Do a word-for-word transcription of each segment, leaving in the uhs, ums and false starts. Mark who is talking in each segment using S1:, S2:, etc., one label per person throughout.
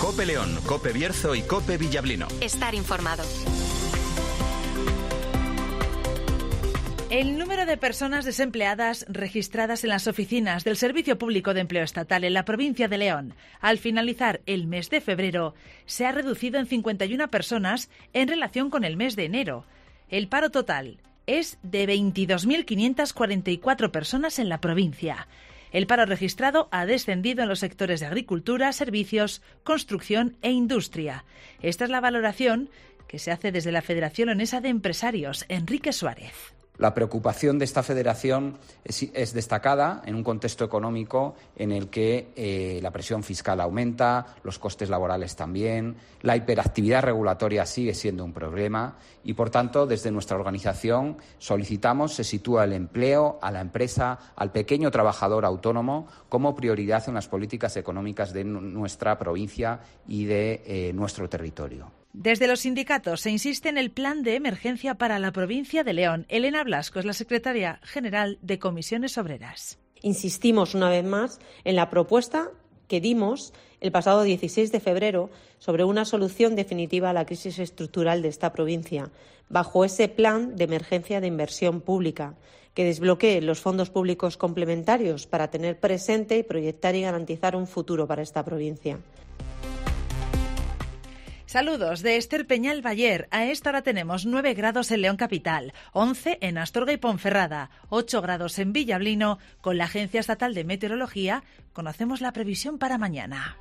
S1: COPE León, COPE Bierzo y COPE Villablino.
S2: Estar informado.
S3: El número de personas desempleadas registradas en las oficinas del Servicio Público de Empleo Estatal en la provincia de León, al finalizar el mes de febrero, se ha reducido en cincuenta y una personas en relación con el mes de enero. El paro total es de veintidós mil quinientas cuarenta y cuatro personas en la provincia. El paro registrado ha descendido en los sectores de agricultura, servicios, construcción e industria. Esta es la valoración que se hace desde la Federación Leonesa de Empresarios, Enrique Suárez.
S4: La preocupación de esta federación es, es destacada en un contexto económico en el que eh, la presión fiscal aumenta, los costes laborales también, la hiperactividad regulatoria sigue siendo un problema y, por tanto, desde nuestra organización solicitamos se sitúa el empleo, a la empresa, al pequeño trabajador autónomo como prioridad en las políticas económicas de nuestra provincia y de eh, nuestro territorio.
S3: Desde los sindicatos se insiste en el plan de emergencia para la provincia de León. Elena Blasco es la secretaria general de Comisiones Obreras.
S5: Insistimos una vez más en la propuesta que dimos el pasado dieciséis de febrero sobre una solución definitiva a la crisis estructural de esta provincia, bajo ese plan de emergencia de inversión pública, que desbloquee los fondos públicos complementarios para tener presente, proyectar y garantizar un futuro para esta provincia.
S3: Saludos de Esther Peñal Bayer. A esta hora tenemos nueve grados en León Capital, once en Astorga y Ponferrada, ocho grados en Villablino. Con la Agencia Estatal de Meteorología conocemos la previsión para mañana.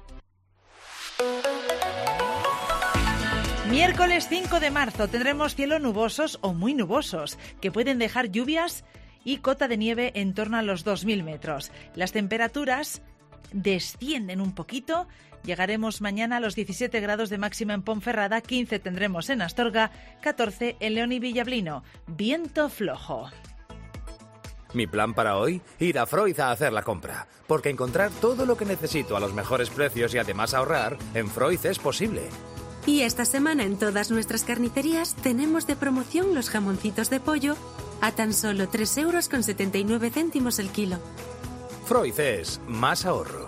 S3: Miércoles cinco de marzo tendremos cielos nubosos o muy nubosos, que pueden dejar lluvias y cota de nieve en torno a los dos mil metros. Las temperaturas descienden un poquito. Llegaremos mañana a los diecisiete grados de máxima en Ponferrada, quince tendremos en Astorga, catorce en León y Villablino. Viento flojo.
S6: Mi plan para hoy, ir a Freud a hacer la compra, porque encontrar todo lo que necesito a los mejores precios y además ahorrar, en Freud es posible.
S7: Y esta semana en todas nuestras carnicerías tenemos de promoción los jamoncitos de pollo a tan solo tres euros con setenta y nueve céntimos el kilo.
S6: Freud es más ahorro.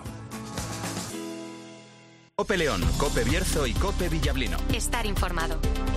S1: COPE León, COPE Bierzo y COPE Villablino.
S2: Estar informado.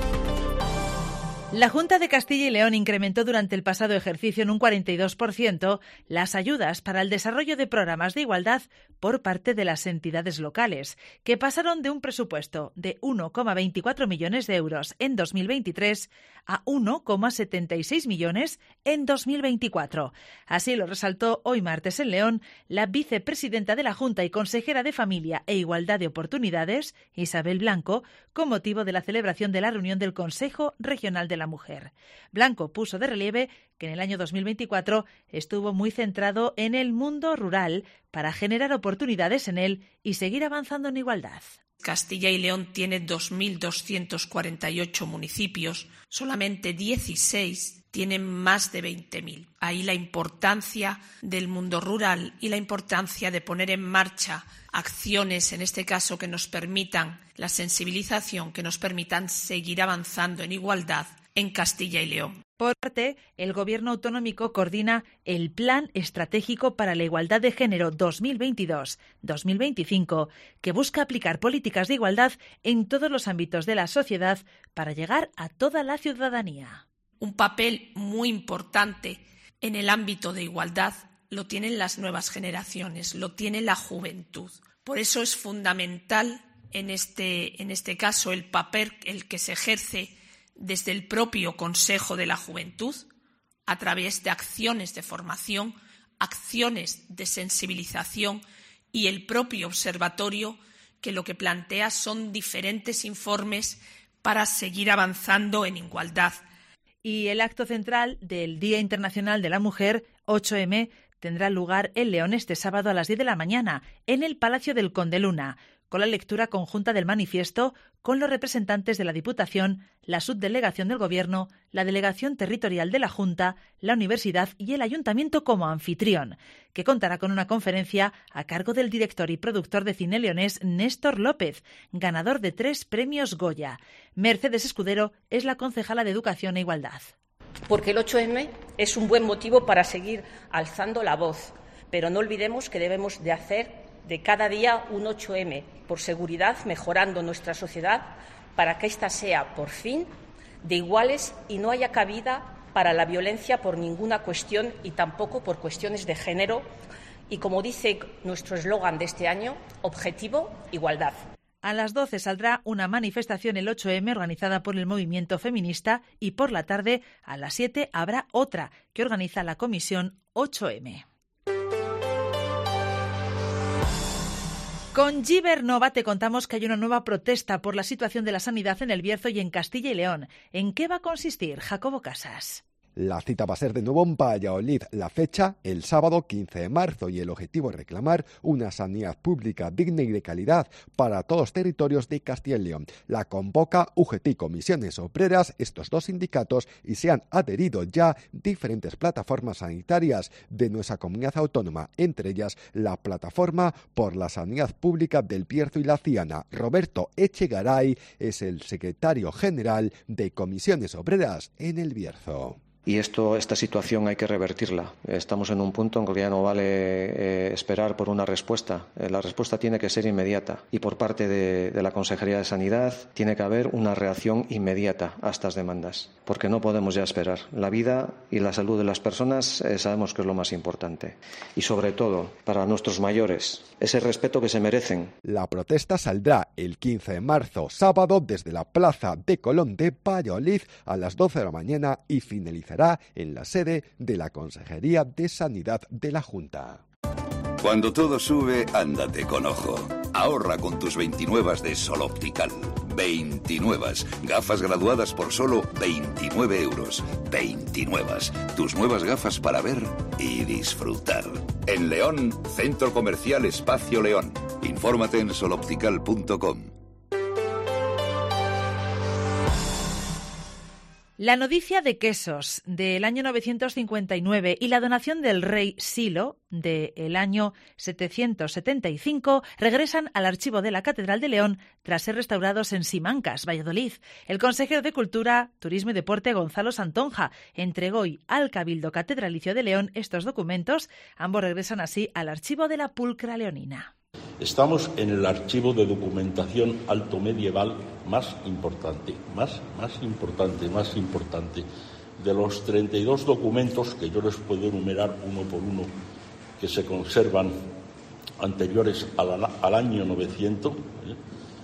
S3: La Junta de Castilla y León incrementó durante el pasado ejercicio en un cuarenta y dos por ciento las ayudas para el desarrollo de programas de igualdad por parte de las entidades locales, que pasaron de un presupuesto de uno coma veinticuatro millones de euros en dos mil veintitrés a uno coma setenta y seis millones en dos mil veinticuatro. Así lo resaltó hoy martes en León la vicepresidenta de la Junta y consejera de Familia e Igualdad de Oportunidades, Isabel Blanco, con motivo de la celebración de la reunión del Consejo Regional de la Mujer. Blanco puso de relieve que en el año dos mil veinticuatro estuvo muy centrado en el mundo rural para generar oportunidades en él y seguir avanzando en igualdad.
S8: Castilla y León tiene dos mil doscientos cuarenta y ocho municipios, solamente dieciséis tienen más de veinte mil. Ahí la importancia del mundo rural y la importancia de poner en marcha acciones, en este caso, que nos permitan la sensibilización, que nos permitan seguir avanzando en igualdad en Castilla y León.
S3: Por parte, el Gobierno autonómico coordina el Plan Estratégico para la Igualdad de Género dos mil veintidós dos mil veinticinco, que busca aplicar políticas de igualdad en todos los ámbitos de la sociedad para llegar a toda la ciudadanía.
S8: Un papel muy importante en el ámbito de igualdad lo tienen las nuevas generaciones, lo tiene la juventud. Por eso es fundamental en este, en este caso el papel el que se ejerce desde el propio Consejo de la Juventud, a través de acciones de formación, acciones de sensibilización y el propio observatorio, que lo que plantea son diferentes informes para seguir avanzando en igualdad.
S3: Y el acto central del Día Internacional de la Mujer, ocho eme, tendrá lugar en León este sábado a las diez de la mañana, en el Palacio del Conde Luna, con la lectura conjunta del manifiesto con los representantes de la Diputación, la Subdelegación del Gobierno, la Delegación Territorial de la Junta, la Universidad y el Ayuntamiento como anfitrión, que contará con una conferencia a cargo del director y productor de cine leonés Néstor López, ganador de tres premios Goya. Mercedes Escudero es la concejala de Educación e Igualdad.
S9: Porque el ocho eme es un buen motivo para seguir alzando la voz, pero no olvidemos que debemos de hacer de cada día un ocho eme por seguridad, mejorando nuestra sociedad para que ésta sea, por fin, de iguales y no haya cabida para la violencia por ninguna cuestión y tampoco por cuestiones de género. Y como dice nuestro eslogan de este año, objetivo, igualdad.
S3: A las doce saldrá una manifestación el ocho eme organizada por el movimiento feminista y por la tarde, a las siete, habrá otra que organiza la comisión ocho eme. Con Gibernova te contamos que hay una nueva protesta por la situación de la sanidad en El Bierzo y en Castilla y León. ¿En qué va a consistir, Jacobo Casas?
S10: La cita va a ser de nuevo en Valladolid, la fecha el sábado quince de marzo, y el objetivo es reclamar una sanidad pública digna y de calidad para todos los territorios de Castilla y León. La convoca U G T y Comisiones Obreras, estos dos sindicatos, y se han adherido ya diferentes plataformas sanitarias de nuestra comunidad autónoma, entre ellas la Plataforma por la Sanidad Pública del Bierzo y la Ciana. Roberto Echegaray es el secretario general de Comisiones Obreras en El Bierzo.
S11: Y esto, esta situación hay que revertirla. Estamos en un punto en que ya no vale eh, esperar por una respuesta. Eh, la respuesta tiene que ser inmediata. Y por parte de, de la Consejería de Sanidad tiene que haber una reacción inmediata a estas demandas. Porque no podemos ya esperar. La vida y la salud de las personas eh, sabemos que es lo más importante. Y sobre todo, para nuestros mayores, ese respeto que se merecen.
S10: La protesta saldrá el quince de marzo, sábado, desde la Plaza de Colón de Valladolid a las doce de la mañana y finalizará en la sede de la Consejería de Sanidad de la Junta.
S12: Cuando todo sube, ándate con ojo. Ahorra con tus veintinuevas de Sol Optical. veintinuevas. Gafas graduadas por solo veintinueve euros. veintinuevas. Tus nuevas gafas para ver y disfrutar. En León, Centro Comercial Espacio León. Infórmate en sol optical punto com.
S3: La noticia de quesos del año novecientos cincuenta y nueve y la donación del rey Silo del año setecientos setenta y cinco regresan al archivo de la Catedral de León tras ser restaurados en Simancas, Valladolid. El consejero de Cultura, Turismo y Deporte, Gonzalo Santonja, entregó hoy al Cabildo Catedralicio de León estos documentos. Ambos regresan así al archivo de la Pulcra Leonina.
S13: Estamos en el archivo de documentación alto medieval más importante, más, más importante, más importante. De los treinta y dos documentos, que yo les puedo enumerar uno por uno, que se conservan anteriores al, al año novecientos, ¿eh?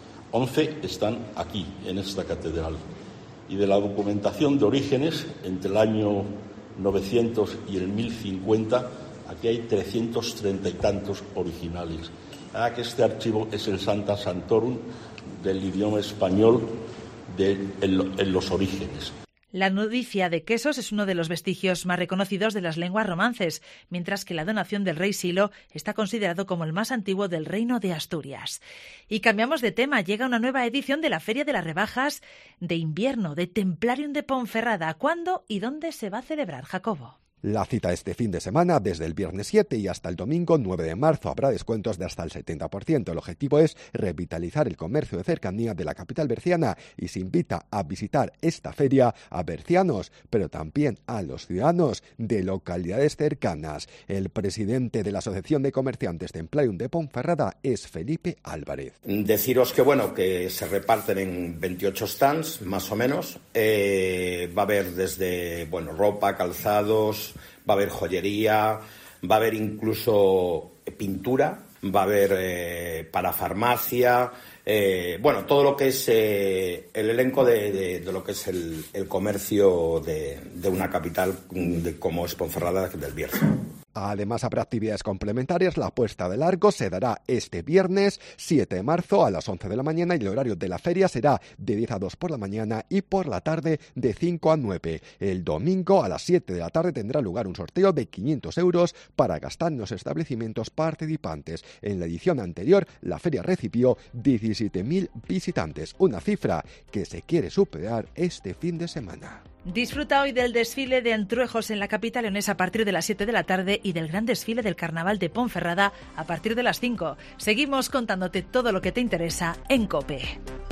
S13: once están aquí, en esta catedral. Y de la documentación de orígenes, entre el año novecientos y el mil cincuenta, aquí hay trescientos treinta y tantos originales. Ah, que este archivo es el Sancta Sanctorum del idioma español de, en, en los orígenes.
S3: La noticia de quesos es uno de los vestigios más reconocidos de las lenguas romances, mientras que la donación del rey Silo está considerado como el más antiguo del reino de Asturias. Y cambiamos de tema, llega una nueva edición de la Feria de las Rebajas de Invierno de Templarium de Ponferrada. ¿Cuándo y dónde se va a celebrar, Jacobo?
S10: La cita este fin de semana, desde el viernes siete y hasta el domingo nueve de marzo, habrá descuentos de hasta el setenta por ciento. El objetivo es revitalizar el comercio de cercanía de la capital berciana y se invita a visitar esta feria a bercianos, pero también a los ciudadanos de localidades cercanas. El presidente de la Asociación de Comerciantes Templarium de Ponferrada es Felipe Álvarez.
S14: Deciros que bueno, que se reparten en veintiocho stands, más o menos. Eh, va a haber desde bueno ropa, calzados, va a haber joyería, va a haber incluso pintura, va a haber eh, para farmacia, eh, bueno, todo lo que es eh, el elenco de, de, de lo que es el, el comercio de, de una capital de, como es Ponferrada del Bierzo.
S10: Además, habrá actividades complementarias. La puesta de largo se dará este viernes siete de marzo a las once de la mañana y el horario de la feria será de diez a dos por la mañana y por la tarde de cinco a nueve. El domingo a las siete de la tarde tendrá lugar un sorteo de quinientos euros para gastar en los establecimientos participantes. En la edición anterior, la feria recibió diecisiete mil visitantes, una cifra que se quiere superar este fin de semana.
S3: Disfruta hoy del desfile de Entruejos en la capital leonesa a partir de las siete de la tarde y del gran desfile del Carnaval de Ponferrada a partir de las cinco. Seguimos contándote todo lo que te interesa en COPE.